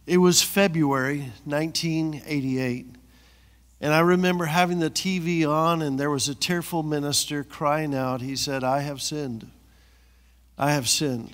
It was February 1988, and I remember having the TV on, and there was a tearful minister crying out. He said, "I have sinned. I have sinned."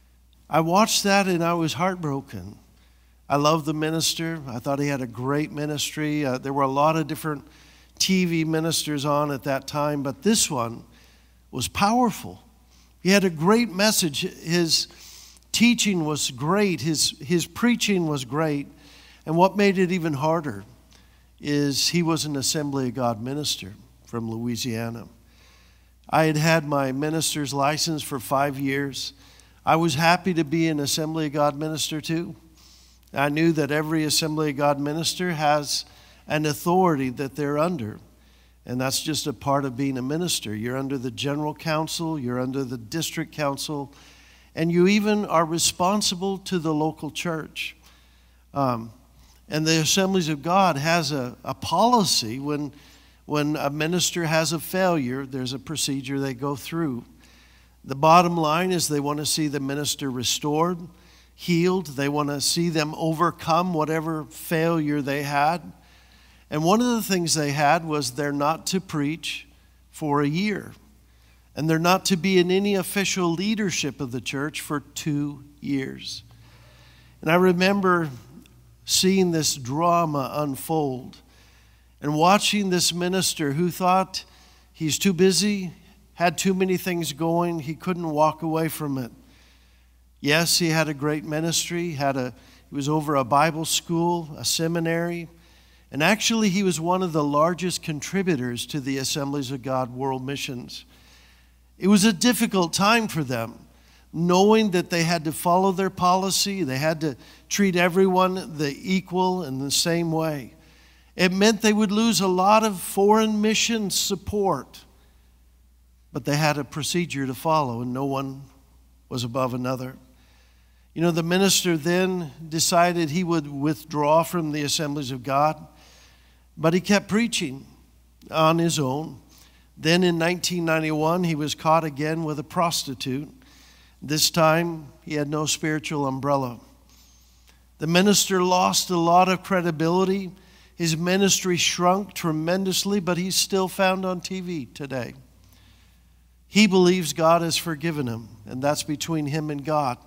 I watched that, and I was heartbroken. I loved the minister. I thought he had a great ministry. There were a lot of different TV ministers on at that time, but this one was powerful. He had a great message. His teaching was great. His preaching was great. And what made it even harder is he was an Assembly of God minister from Louisiana. I had had my minister's license for 5 years. I was happy to be an Assembly of God minister too. I knew that every Assembly of God minister has an authority that they're under. And that's just a part of being a minister. You're under the general council, you're under the district council, and you even are responsible to the local church. And the Assemblies of God has a policy. When a minister has a failure, there's a procedure they go through. The bottom line is they want to see the minister restored, healed. They want to see them overcome whatever failure they had. And one of the things they had was they're not to preach for a year. And they're not to be in any official leadership of the church for 2 years. And I remember seeing this drama unfold and watching this minister who thought he's too busy, had too many things going, he couldn't walk away from it. Yes, he had a great ministry, he was over a Bible school, a seminary, and actually he was one of the largest contributors to the Assemblies of God World Missions. It was a difficult time for them, knowing that they had to follow their policy, they had to treat everyone the equal and the same way. It meant they would lose a lot of foreign mission support, but they had a procedure to follow, and no one was above another. You know, the minister then decided he would withdraw from the Assemblies of God, but he kept preaching on his own. Then in 1991, he was caught again with a prostitute. This time, he had no spiritual umbrella. The minister lost a lot of credibility. His ministry shrunk tremendously, but he's still found on TV today. He believes God has forgiven him, and that's between him and God.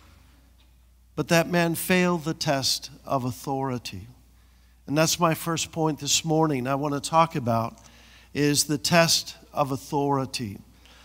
But that man failed the test of authority. And that's my first point this morning I want to talk about is the test of authority.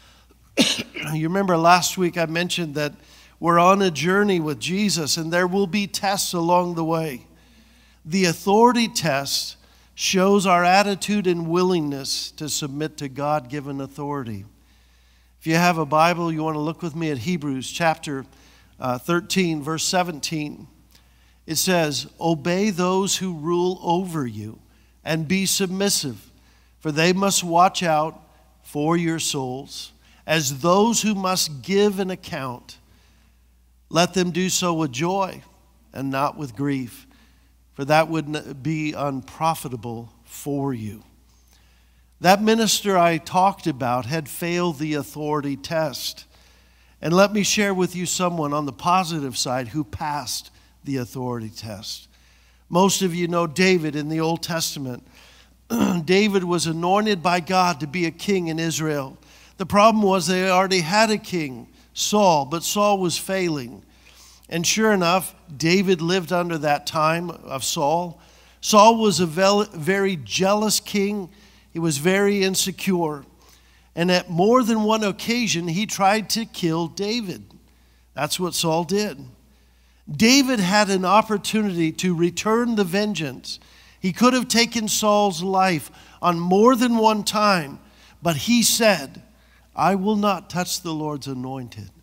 You remember last week I mentioned that we're on a journey with Jesus and there will be tests along the way. The authority test shows our attitude and willingness to submit to God-given authority. If you have a Bible, you want to look with me at Hebrews chapter 13, verse 17. It says, "Obey those who rule over you and be submissive, for they must watch out for your souls as those who must give an account. Let them do so with joy and not with grief, for that would be unprofitable for you." That minister I talked about had failed the authority test. And let me share with you someone on the positive side who passed the authority test. Most of you know David in the Old Testament. David was anointed by God to be a king in Israel. The problem was they already had a king, Saul, but Saul was failing. And sure enough, David lived under that time of Saul. Saul was a very jealous king. He was very insecure. And at more than one occasion, he tried to kill David. That's what Saul did. David had an opportunity to return the vengeance. He could have taken Saul's life on more than one time, but he said, "I will not touch the Lord's anointed."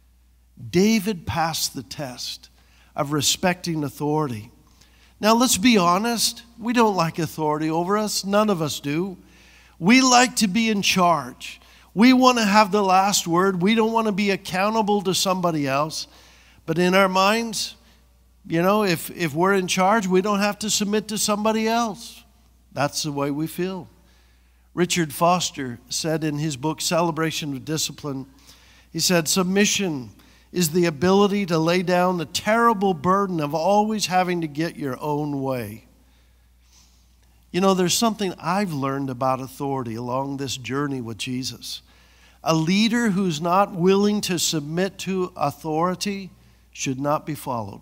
David passed the test of respecting authority. Now let's be honest, we don't like authority over us. None of us do. We like to be in charge. We want to have the last word. We don't want to be accountable to somebody else. But in our minds, you know, if we're in charge, we don't have to submit to somebody else. That's the way we feel. Richard Foster said in his book, Celebration of Discipline, he said, "Submission is the ability to lay down the terrible burden of always having to get your own way. You know, there's something I've learned about authority along this journey with Jesus. A leader who's not willing to submit to authority should not be followed.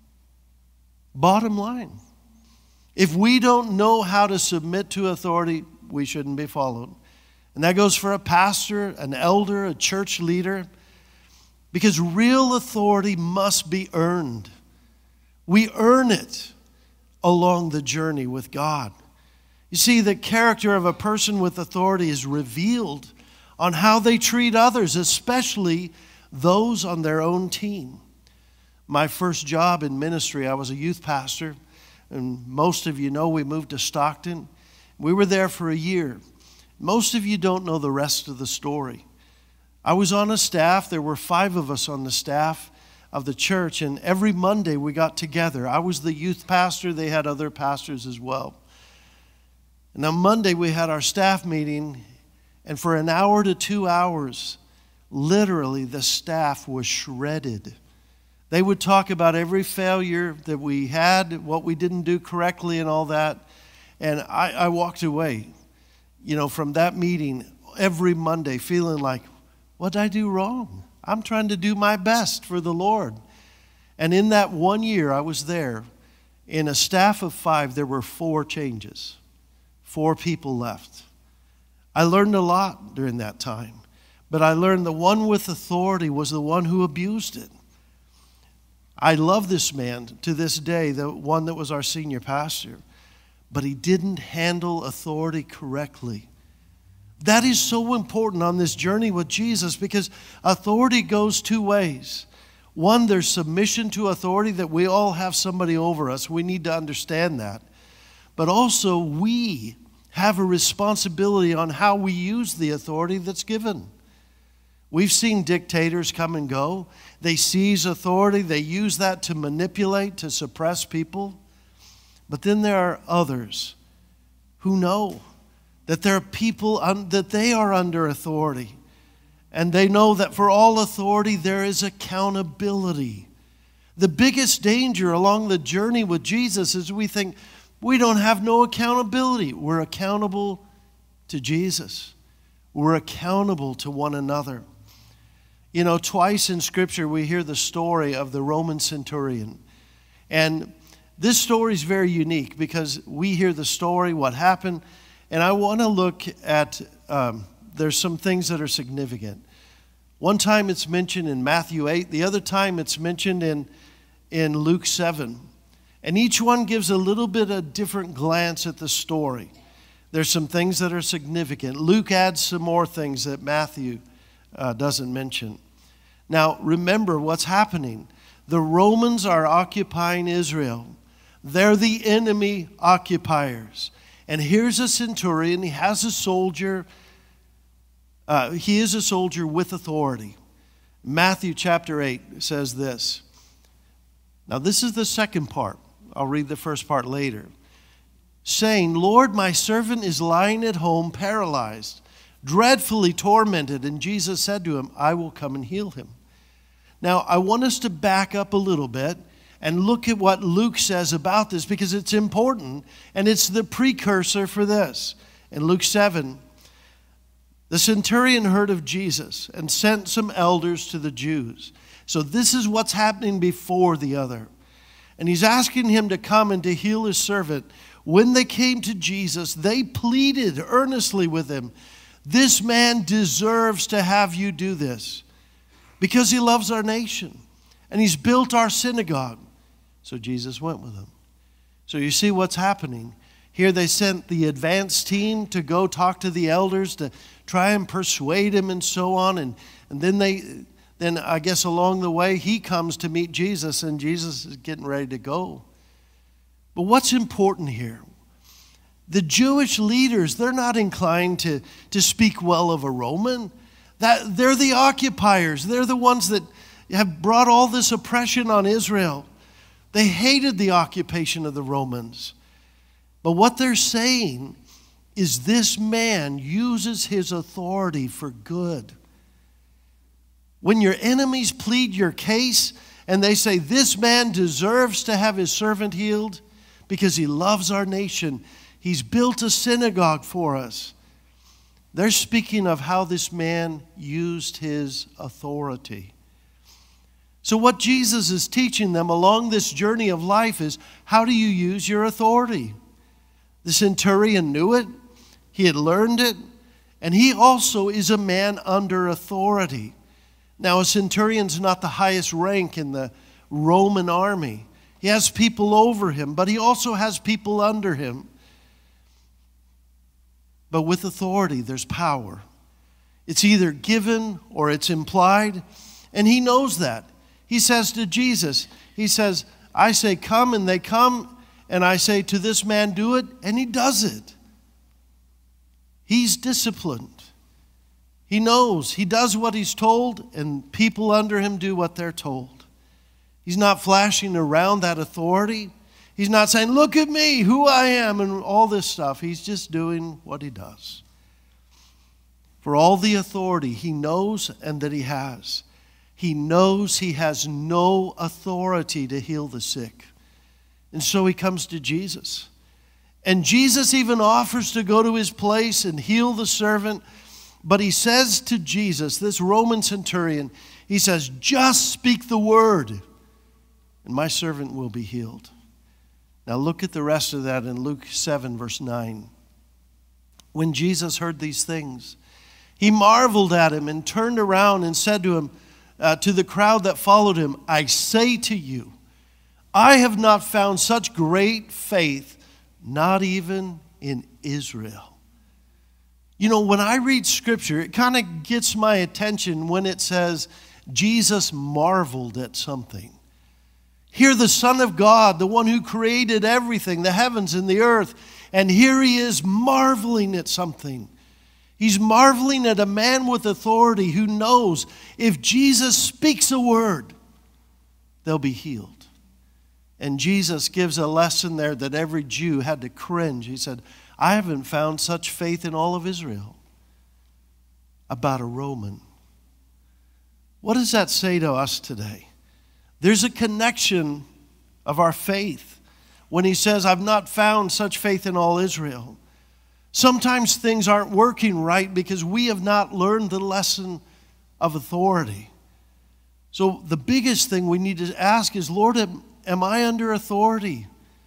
Bottom line. If we don't know how to submit to authority, we shouldn't be followed. And that goes for a pastor, an elder, a church leader, because real authority must be earned. We earn it along the journey with God. You see, the character of a person with authority is revealed on how they treat others, especially those on their own team. My first job in ministry, I was a youth pastor, and most of you know we moved to Stockton. We were there for a year. Most of you don't know the rest of the story. I was on a staff. There were 5 of us on the staff of the church, and every Monday we got together. I was the youth pastor. They had other pastors as well. And on Monday we had our staff meeting, and for an hour to 2 hours, literally the staff was shredded. They would talk about every failure that we had, what we didn't do correctly and all that. And I walked away, from that meeting every Monday feeling like, what did I do wrong? I'm trying to do my best for the Lord. And in that 1 year I was there, in a staff of 5, there were 4 changes. 4 people left. I learned a lot during that time, but I learned the one with authority was the one who abused it. I love this man to this day, the one that was our senior pastor, but he didn't handle authority correctly. That is so important on this journey with Jesus, because authority goes 2 ways. One, there's submission to authority, that we all have somebody over us. We need to understand that. But also, we have a responsibility on how we use the authority that's given. We've seen dictators come and go. They seize authority. They use that to manipulate, to suppress people. But then there are others who know that there are people that they are under authority. And they know that for all authority there is accountability. The biggest danger along the journey with Jesus is we think we don't have no accountability. We're accountable to Jesus. We're accountable to one another. Twice in Scripture we hear the story of the Roman centurion. And this story is very unique because we hear the story, what happened. And I want to look at, there's some things that are significant. One time it's mentioned in Matthew 8. The other time it's mentioned in Luke 7. And each one gives a little bit of different glance at the story. There's some things that are significant. Luke adds some more things that Matthew doesn't mention. Now, remember what's happening. The Romans are occupying Israel. They're the enemy occupiers. And here's a centurion. He has a soldier. He is a soldier with authority. Matthew chapter 8 says this. Now, this is the second part. I'll read the first part later. Saying, Lord, my servant is lying at home paralyzed, dreadfully tormented. And Jesus said to him, I will come and heal him. Now, I want us to back up a little bit and look at what Luke says about this, because it's important and it's the precursor for this. In Luke 7, the centurion heard of Jesus and sent some elders to the Jews. So this is what's happening before the other. And he's asking him to come and to heal his servant. When they came to Jesus, they pleaded earnestly with him, this man deserves to have you do this because he loves our nation and he's built our synagogue. So Jesus went with them. So you see what's happening. Here they sent the advance team to go talk to the elders to try and persuade him and so on. And then I guess along the way, he comes to meet Jesus, and Jesus is getting ready to go. But what's important here? The Jewish leaders, they're not inclined to speak well of a Roman. They're the occupiers. They're the ones that have brought all this oppression on Israel. They hated the occupation of the Romans. But what they're saying is this man uses his authority for good. When your enemies plead your case and they say, this man deserves to have his servant healed because he loves our nation. He's built a synagogue for us. They're speaking of how this man used his authority. So what Jesus is teaching them along this journey of life is, how do you use your authority? The centurion knew it. He had learned it. And he also is a man under authority. Now, a centurion's not the highest rank in the Roman army. He has people over him, but he also has people under him. But with authority, there's power. It's either given or it's implied, and he knows that. He says to Jesus, he says, I say come, and they come, and I say to this man, do it, and he does it. He's disciplined. He knows. He does what he's told, and people under him do what they're told. He's not flashing around that authority. He's not saying, look at me, who I am, and all this stuff. He's just doing what he does. For all the authority he knows and that he has, he knows he has no authority to heal the sick. And so he comes to Jesus. And Jesus even offers to go to his place and heal the servant. But he says to Jesus, this Roman centurion, he says, just speak the word, and my servant will be healed. Now look at the rest of that in Luke 7, verse 9. When Jesus heard these things, he marveled at him and turned around and said to him, to the crowd that followed him, I say to you, I have not found such great faith, not even in Israel. You know, when I read Scripture, it kind of gets my attention when it says Jesus marveled at something. Here the Son of God, the one who created everything, the heavens and the earth, and here he is marveling at something. He's marveling at a man with authority who knows if Jesus speaks a word, they'll be healed. And Jesus gives a lesson there that every Jew had to cringe. He said, I haven't found such faith in all of Israel. About a Roman. What does that say to us today? There's a connection of our faith when he says, I've not found such faith in all Israel. Sometimes things aren't working right because we have not learned the lesson of authority. So the biggest thing we need to ask is, Lord, am I under authority?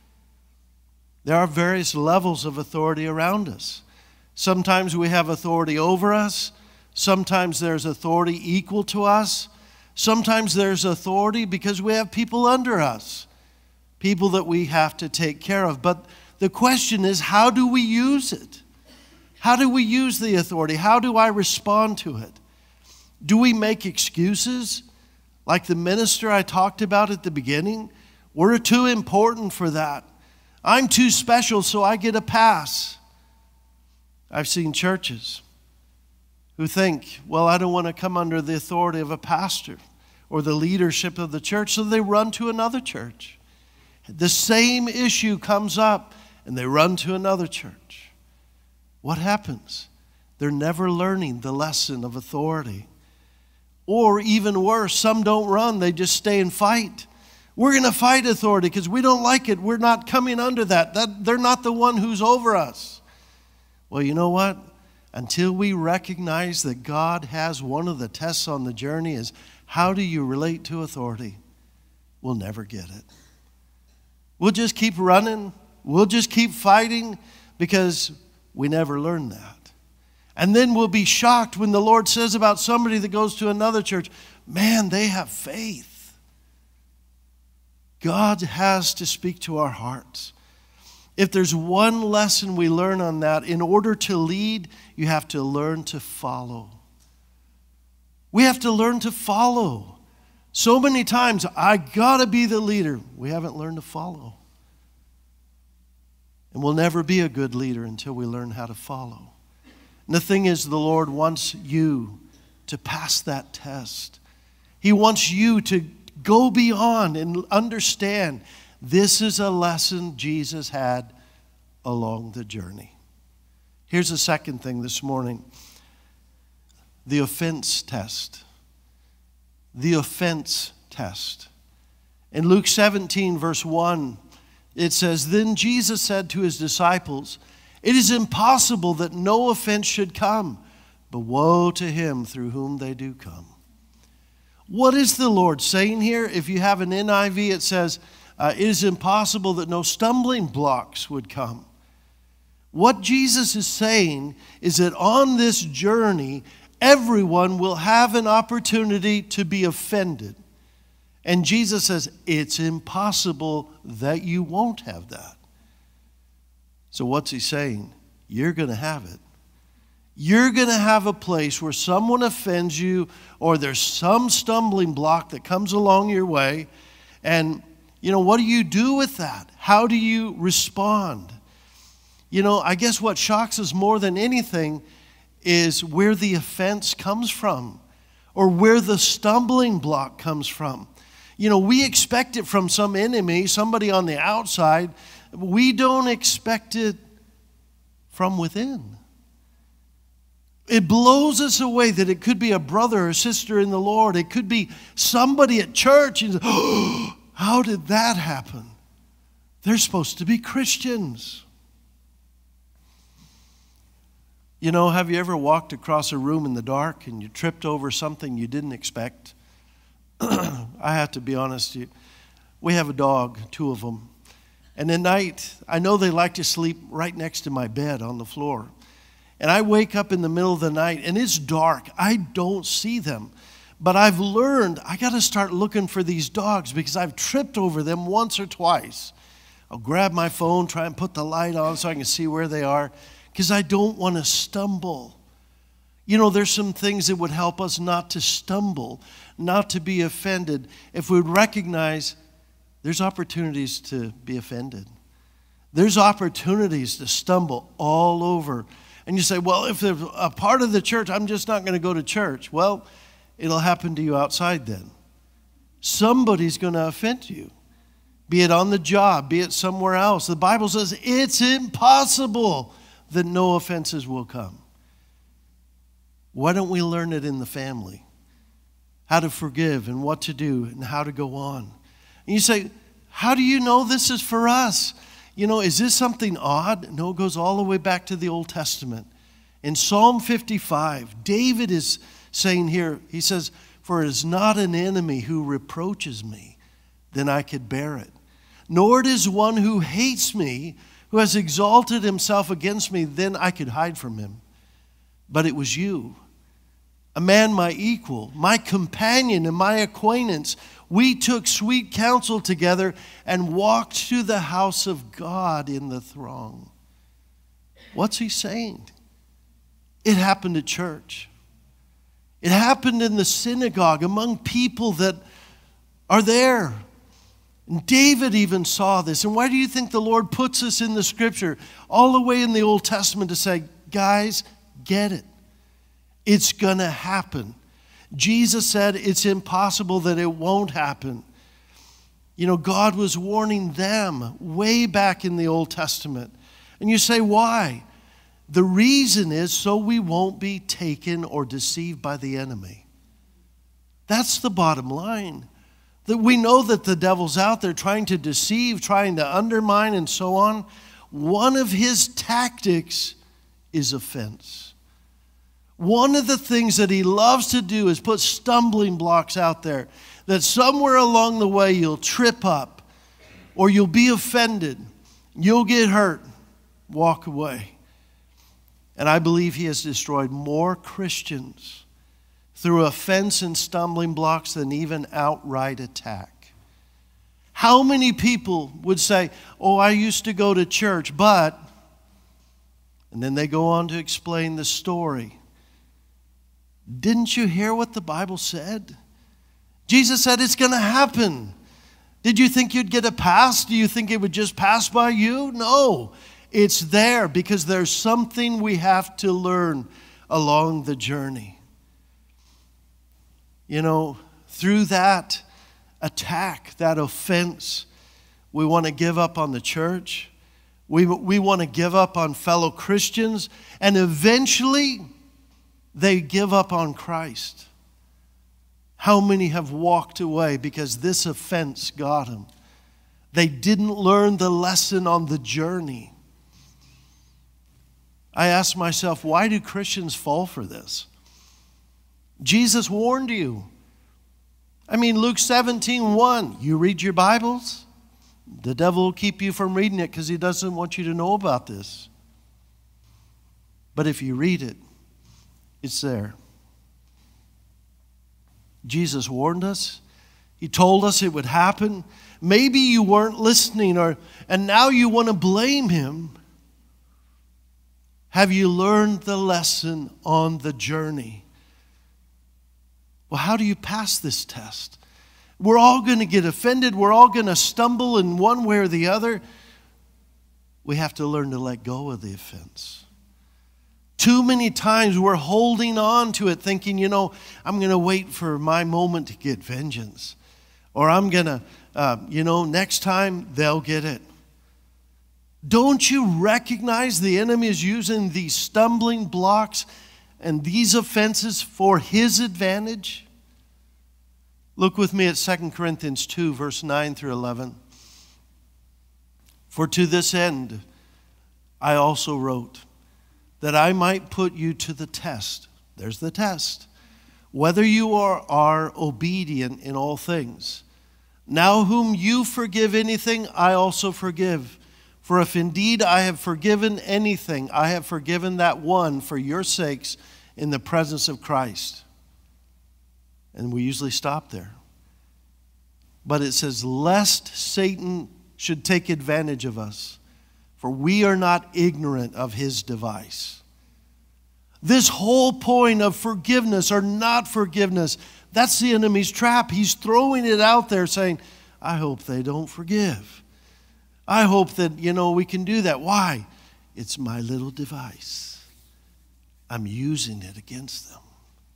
There are various levels of authority around us. Sometimes we have authority over us. Sometimes there's authority equal to us. Sometimes there's authority because we have people under us, people that we have to take care of. But the question is, how do we use it? How do we use the authority? How do I respond to it? Do we make excuses like the minister I talked about at the beginning? We're too important for that. I'm too special, so I get a pass. I've seen churches who think, well, I don't want to come under the authority of a pastor or the leadership of the church, so they run to another church. The same issue comes up, and they run to another church. What happens? They're never learning the lesson of authority. Or even worse, some don't run, they just stay and fight. We're going to fight authority because we don't like it. We're not coming under that. They're not the one who's over us. Well, you know what? Until we recognize that God has one of the tests on the journey is, how do you relate to authority? We'll never get it. We'll just keep running. We'll just keep fighting because we never learn that. And then we'll be shocked when the Lord says about somebody that goes to another church, man, they have faith. God has to speak to our hearts. If there's one lesson we learn on that, in order to lead, you have to learn to follow. We have to learn to follow. So many times, I gotta be the leader. We haven't learned to follow. And we'll never be a good leader until we learn how to follow. And the thing is, the Lord wants you to pass that test. He wants you to go beyond and understand this is a lesson Jesus had along the journey. Here's the second thing this morning. The offense test. the offense test. In Luke 17, verse 1, it says, "Then Jesus said to his disciples, 'It is impossible that no offense should come, but woe to him through whom they do come.'" What is the Lord saying here? If you have an NIV, it says, "It is impossible that no stumbling blocks would come." What Jesus is saying is that on this journey, everyone will have an opportunity to be offended. And Jesus says, it's impossible that you won't have that. So what's he saying? You're going to have it. You're going to have a place where someone offends you, or there's some stumbling block that comes along your way. And, what do you do with that? How do you respond? I guess what shocks us more than anything is where the offense comes from, or where the stumbling block comes from. We expect it from some enemy, somebody on the outside. We don't expect it from within. It blows us away that it could be a brother or sister in the Lord. It could be somebody at church. And oh, how did that happen? They're supposed to be Christians. Have you ever walked across a room in the dark and you tripped over something you didn't expect? I have to be honest. We have a dog, 2 of them. And at night, I know they like to sleep right next to my bed on the floor. And I wake up in the middle of the night and it's dark. I don't see them. But I've learned I got to start looking for these dogs because I've tripped over them once or twice. I'll grab my phone, try and put the light on so I can see where they are, because I don't want to stumble. There's some things that would help us not to stumble, not to be offended, if we would recognize there's opportunities to be offended. There's opportunities to stumble all over. And you say, well, if they're a part of the church, I'm just not going to go to church. Well, it'll happen to you outside then. Somebody's going to offend you, be it on the job, be it somewhere else. The Bible says it's impossible that no offenses will come. Why don't we learn it in the family? How to forgive and what to do and how to go on. And you say, how do you know this is for us? Is this something odd? No, it goes all the way back to the Old Testament. In Psalm 55, David is saying here, he says, "For it is not an enemy who reproaches me, then I could bear it. Nor it is one who hates me, who has exalted himself against me, then I could hide from him. But it was you, a man my equal, my companion and my acquaintance. We took sweet counsel together and walked to the house of God in the throng." What's he saying? It happened at church. It happened in the synagogue among people that are there. And David even saw this. And why do you think the Lord puts us in the scripture all the way in the Old Testament to say, guys, get it. It's going to happen. Jesus said it's impossible that it won't happen. God was warning them way back in the Old Testament. And you say, why? The reason is so we won't be taken or deceived by the enemy. That's the bottom line. That we know that the devil's out there trying to deceive, trying to undermine, and so on. One of his tactics is offense. One of the things that he loves to do is put stumbling blocks out there, that somewhere along the way you'll trip up, or you'll be offended, you'll get hurt, walk away. And I believe he has destroyed more Christians through offense and stumbling blocks than even outright attack. How many people would say, oh, I used to go to church, but, and then they go on to explain the story. Didn't you hear what the Bible said? Jesus said it's going to happen. Did you think you'd get a pass? Do you think it would just pass by you? No, it's there because there's something we have to learn along the journey. Through that attack, that offense, we want to give up on the church. We want to give up on fellow Christians. And eventually, they give up on Christ. How many have walked away because this offense got them? They didn't learn the lesson on the journey. I ask myself, why do Christians fall for this? Jesus warned you. I mean, Luke 17:1, you read your Bibles? The devil will keep you from reading it because he doesn't want you to know about this. But if you read it, it's there. Jesus warned us. He told us it would happen. Maybe you weren't listening, and now you want to blame him. Have you learned the lesson on the journey? Well, how do you pass this test? We're all going to get offended. We're all going to stumble in one way or the other. We have to learn to let go of the offense. Too many times we're holding on to it thinking, I'm going to wait for my moment to get vengeance. Or I'm going to, next time they'll get it. Don't you recognize the enemy is using these stumbling blocks and these offenses for his advantage? Look with me at 2 Corinthians 2, verse 9 through 11. For to this end I also wrote, that I might put you to the test. There's the test. Whether you are obedient in all things. Now whom you forgive anything, I also forgive. For if indeed I have forgiven anything, I have forgiven that one for your sakes in the presence of Christ. And we usually stop there. But it says, lest Satan should take advantage of us, for we are not ignorant of his device. This whole point of forgiveness or not forgiveness, that's the enemy's trap. He's throwing it out there saying, I hope they don't forgive. I hope that, we can do that. Why? It's my little device. I'm using it against them.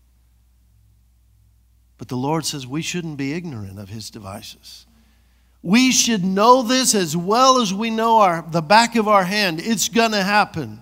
But the Lord says we shouldn't be ignorant of his devices. We should know this as well as we know the back of our hand. It's going to happen.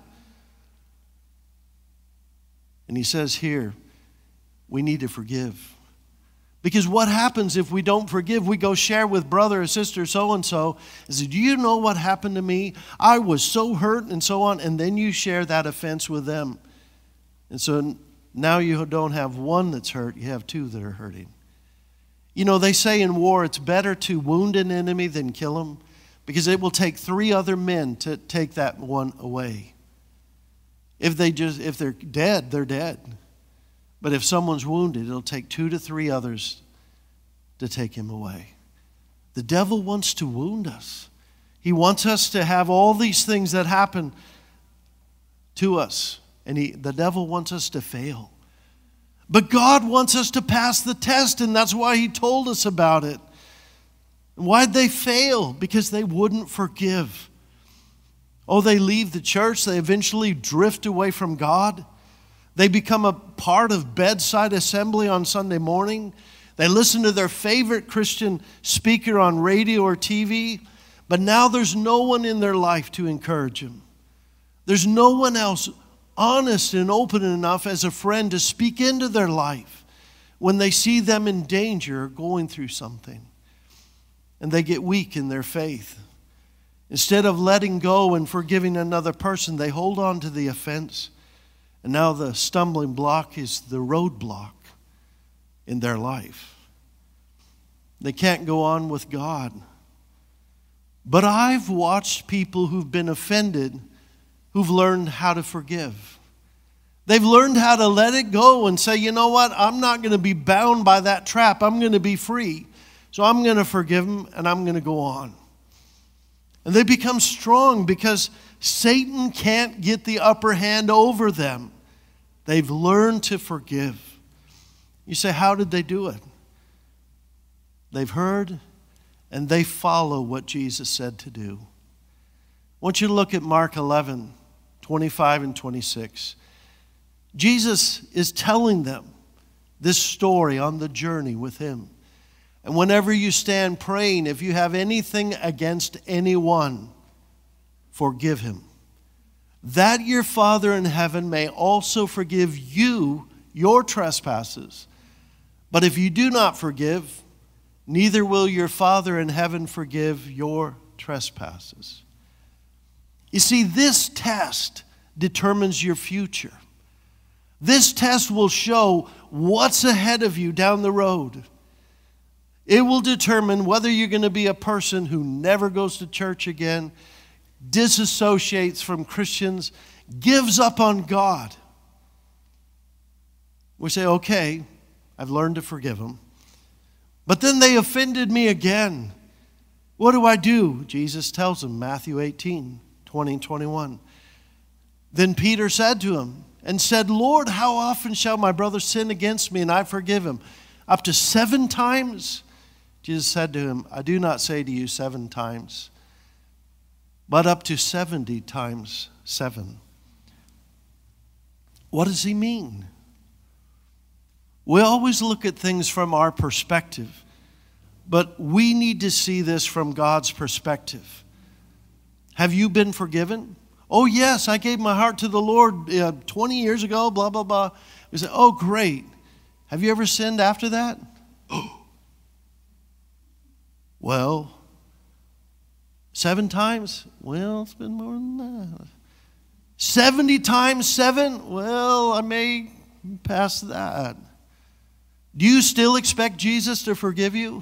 And he says here, we need to forgive. Because what happens if we don't forgive? We go share with brother or sister so-and-so and say, do you know what happened to me? I was so hurt and so on. And then you share that offense with them. And so now you don't have one that's hurt, you have two that are hurting. They say in war it's better to wound an enemy than kill him because it will take 3 other men to take that one away. If they're dead, they're dead. But if someone's wounded, it'll take 2 to 3 others to take him away. The devil wants to wound us. He wants us to have all these things that happen to us. And the devil wants us to fail. But God wants us to pass the test, and that's why he told us about it. And why'd they fail? Because they wouldn't forgive. Oh, they leave the church. They eventually drift away from God. They become a part of bedside assembly on Sunday morning. They listen to their favorite Christian speaker on radio or TV, but now there's no one in their life to encourage them. There's no one else honest and open enough as a friend to speak into their life when they see them in danger or going through something. And they get weak in their faith. Instead of letting go and forgiving another person, they hold on to the offense. And now the stumbling block is the roadblock in their life. They can't go on with God. But I've watched people who've been offended who've learned how to forgive. They've learned how to let it go and say, you know what, I'm not going to be bound by that trap. I'm going to be free. So I'm going to forgive them and I'm going to go on. And they become strong because Satan can't get the upper hand over them. They've learned to forgive. You say, how did they do it? They've heard and they follow what Jesus said to do. I want you to look at Mark 11, 25 and 26. Jesus is telling them this story on the journey with him. And whenever you stand praying, if you have anything against anyone, forgive him, that your Father in heaven may also forgive you your trespasses. But if you do not forgive, neither will your Father in heaven forgive your trespasses. You see, this test determines your future. This test will show what's ahead of you down the road. It will determine whether you're going to be a person who never goes to church again, disassociates from Christians, gives up on God. We say, okay, I've learned to forgive them. But then they offended me again. What do I do? Jesus tells them, Matthew 18, 20 and 21. Then Peter said to him, and said, Lord, how often shall my brother sin against me and I forgive him? Up to 7 times? Jesus said to him, I do not say to you 7 times, but up to 70 times 7. What does he mean? We always look at things from our perspective, but we need to see this from God's perspective. Have you been forgiven? Oh, yes, I gave my heart to the Lord 20 years ago, blah, blah, blah. We say, oh, great. Have you ever sinned after that? Well, 7 times? Well, it's been more than that. 70 times 7? Well, I may pass that. Do you still expect Jesus to forgive you?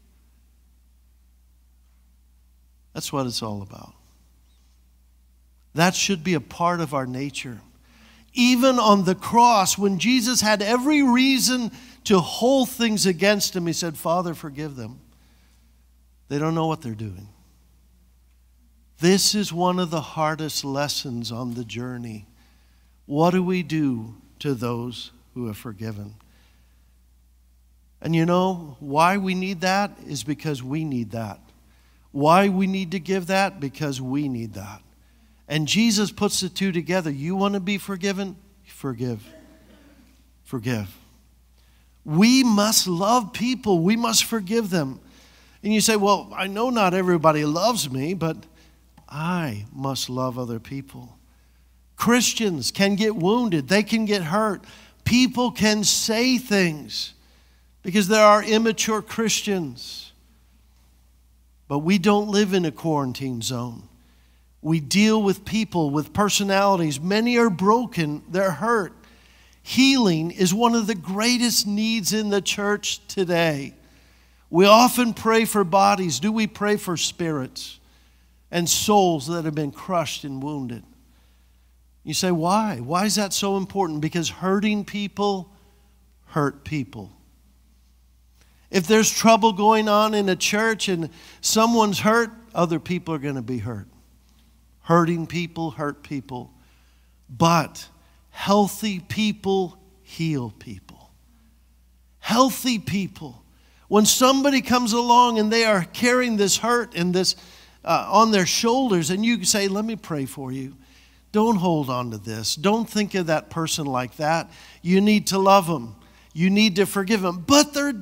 That's what it's all about. That should be a part of our nature. Even on the cross, when Jesus had every reason to hold things against him, he said, Father, forgive them. They don't know what they're doing. This is one of the hardest lessons on the journey. What do we do to those who have forgiven? And you know why we need that is because we need that. Why we need to give that? Because we need that. And Jesus puts the two together. You want to be forgiven? Forgive. Forgive. We must love people. We must forgive them. And you say, well, I know not everybody loves me, but I must love other people. Christians can get wounded. They can get hurt. People can say things because there are immature Christians. But we don't live in a quarantine zone. We deal with people with personalities. Many are broken. They're hurt. Healing is one of the greatest needs in the church today. We often pray for bodies. Do we pray for spirits and souls that have been crushed and wounded? You say, why? Why is that so important? Because hurting people hurt people. If there's trouble going on in a church and someone's hurt, other people are going to be hurt. Hurting people hurt people. But healthy people heal people. Healthy people. When somebody comes along and they are carrying this hurt and this on their shoulders, and you say, let me pray for you. Don't hold on to this. Don't think of that person like that. You need to love them. You need to forgive them. But are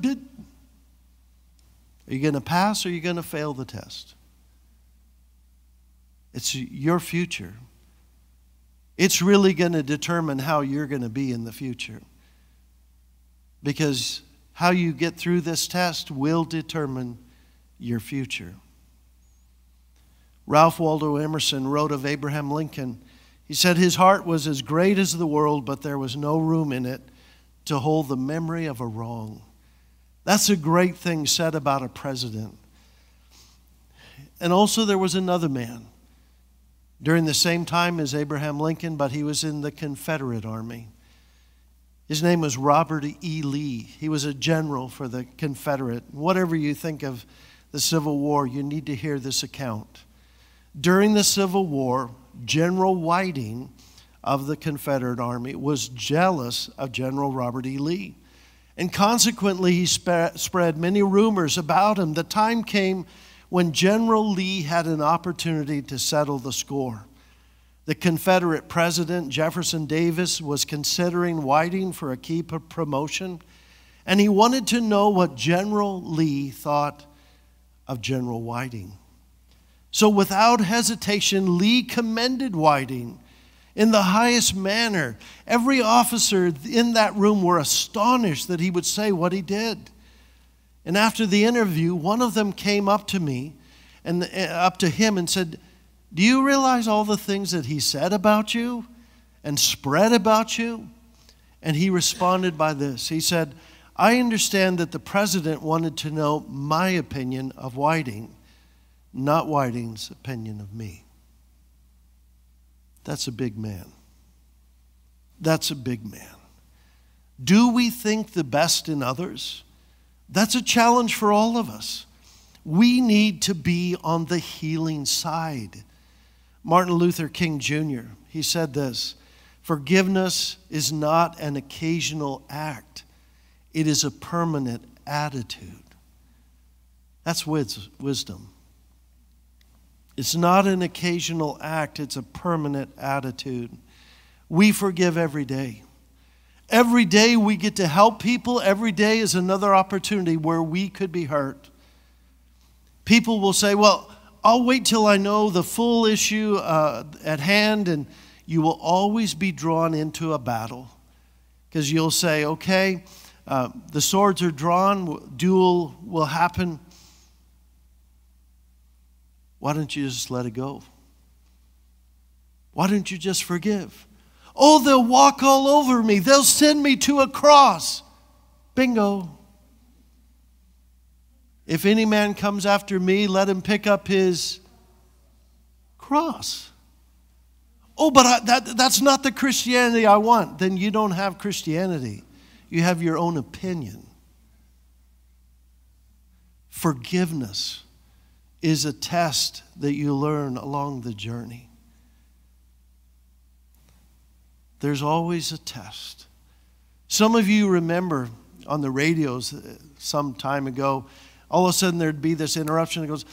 you going to pass or are you going to fail the test? It's your future. It's really going to determine how you're going to be in the future. Because how you get through this test will determine your future. Ralph Waldo Emerson wrote of Abraham Lincoln. He said his heart was as great as the world, but there was no room in it to hold the memory of a wrong. That's a great thing said about a president. And also there was another man during the same time as Abraham Lincoln, but he was in the Confederate Army. His name was Robert E. Lee. He was a general for the Confederate. Whatever you think of the Civil War, you need to hear this account. During the Civil War, General Whiting of the Confederate Army was jealous of General Robert E. Lee. And consequently, he spread many rumors about him. The time came when General Lee had an opportunity to settle the score. The Confederate President, Jefferson Davis, was considering Whiting for a key promotion, and he wanted to know what General Lee thought of General Whiting. So without hesitation, Lee commended Whiting. in the highest manner. Every officer in that room were astonished that he would say what he did. And after the interview, one of them came up to me and up to him and said, "Do you realize all the things that he said about you and spread about you?" And he responded by this. He said, "I understand that the president wanted to know my opinion of Whiting, not Whiting's opinion of me." That's a big man. That's a big man. Do we think the best in others? That's a challenge for all of us. We need to be on the healing side. Martin Luther King Jr., he said this, "Forgiveness is not an occasional act. It is a permanent attitude." That's wisdom. It's not an occasional act, it's a permanent attitude. We forgive every day. Every day we get to help people. Every day is another opportunity where we could be hurt. People will say, "Well, I'll wait till I know the full issue at hand," and you will always be drawn into a battle. Because you'll say, "Okay, the swords are drawn, duel will happen. Why don't you just let it go? Why don't you just forgive?" "Oh, they'll walk all over me. They'll send me to a cross." Bingo. "If any man comes after me, let him pick up his cross." "Oh, but that's not the Christianity I want." Then you don't have Christianity. You have your own opinion. Forgiveness is a test that you learn along the journey. There's always a test. Some of you remember on the radios some time ago, all of a sudden there'd be this interruption that goes,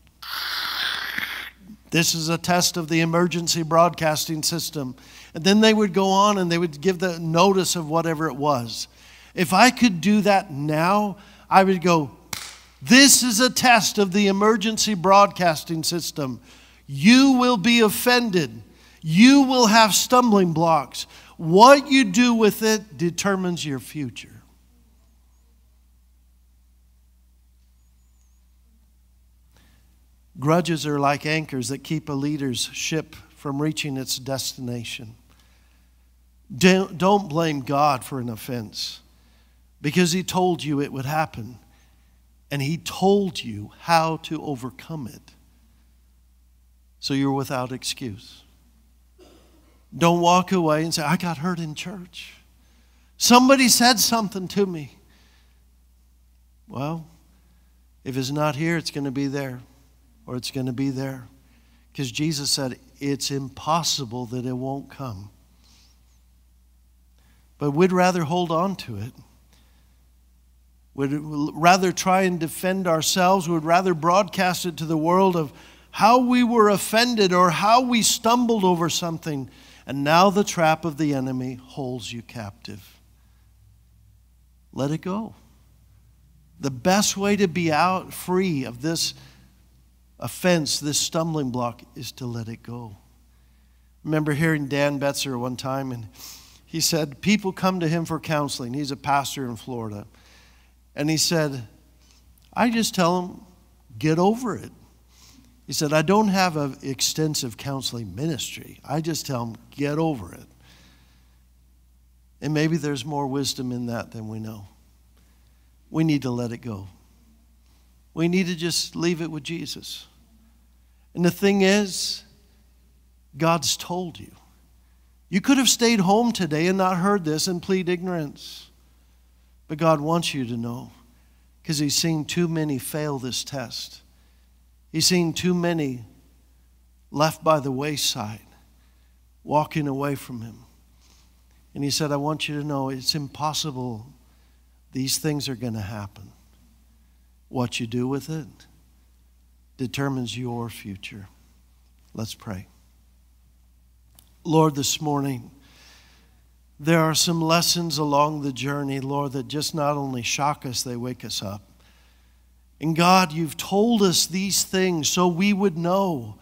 "This is a test of the emergency broadcasting system." And then they would go on and they would give the notice of whatever it was. If I could do that now, I would go, "This is a test of the emergency broadcasting system. You will be offended. You will have stumbling blocks. What you do with it determines your future." Grudges are like anchors that keep a leader's ship from reaching its destination. Don't blame God for an offense, because He told you it would happen, and He told you how to overcome it. So you're without excuse. Don't walk away and say, "I got hurt in church. Somebody said something to me." Well, if it's not here, it's going to be there, or it's going to be there. Because Jesus said it's impossible that it won't come. But we'd rather hold on to it. We'd rather try and defend ourselves. We'd rather broadcast it to the world of how we were offended or how we stumbled over something. And now the trap of the enemy holds you captive. Let it go. The best way to be out free of this offense, this stumbling block, is to let it go. I remember hearing Dan Betzer one time, and he said people come to him for counseling. He's a pastor in Florida. And he said, "I just tell them, get over it." He said, "I don't have an extensive counseling ministry. I just tell them, get over it." And maybe there's more wisdom in that than we know. We need to let it go. We need to just leave it with Jesus. And the thing is, God's told you. You could have stayed home today and not heard this and plead ignorance. But God wants you to know, because He's seen too many fail this test. He's seen too many left by the wayside, walking away from Him. And He said, "I want you to know it's impossible. These things are going to happen. What you do with it determines your future." Let's pray. Lord, this morning, there are some lessons along the journey, Lord, that just not only shock us, they wake us up. And God, You've told us these things so we would know.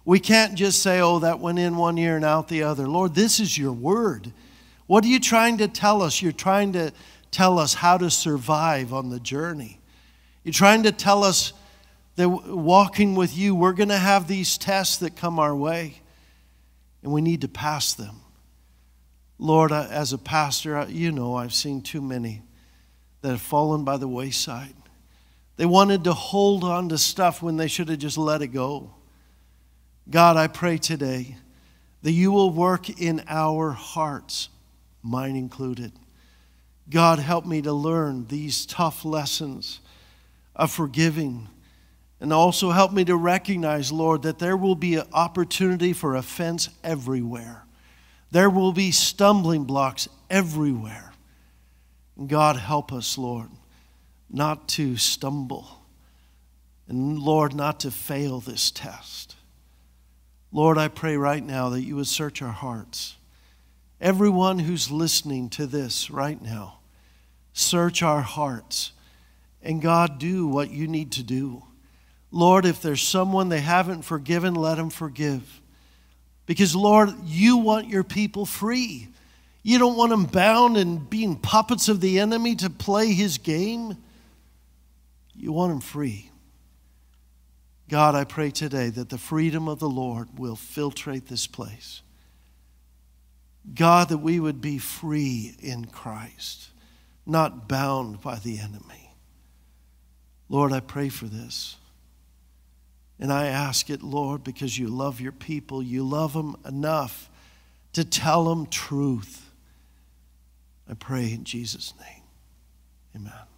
We can't just say, oh, that went in one ear and out the other. Lord, this is your word. What are you trying to tell us? You're trying to tell us how to survive on the journey. You're trying to tell us that walking with you, we're going to have these tests that come our way, and we need to pass them. Lord, as a pastor, you know I've seen too many that have fallen by the wayside. They wanted to hold on to stuff when they should have just let it go. God, I pray today that you will work in our hearts, mine included. God, help me to learn these tough lessons of forgiving. And also help me to recognize, Lord, that there will be an opportunity for offense everywhere. There will be stumbling blocks everywhere. And God, help us, Lord, not to stumble. And Lord, not to fail this test. Lord, I pray right now that you would search our hearts. Everyone who's listening to this right now, search our hearts. And God, do what you need to do. Lord, if there's someone they haven't forgiven, let them forgive. Because, Lord, you want your people free. You don't want them bound and being puppets of the enemy to play his game. You want them free. God, I pray today that the freedom of the Lord will filtrate this place. God, that we would be free in Christ, not bound by the enemy. Lord, I pray for this. And I ask it, Lord, because you love your people. You love them enough to tell them truth. I pray in Jesus' name. Amen.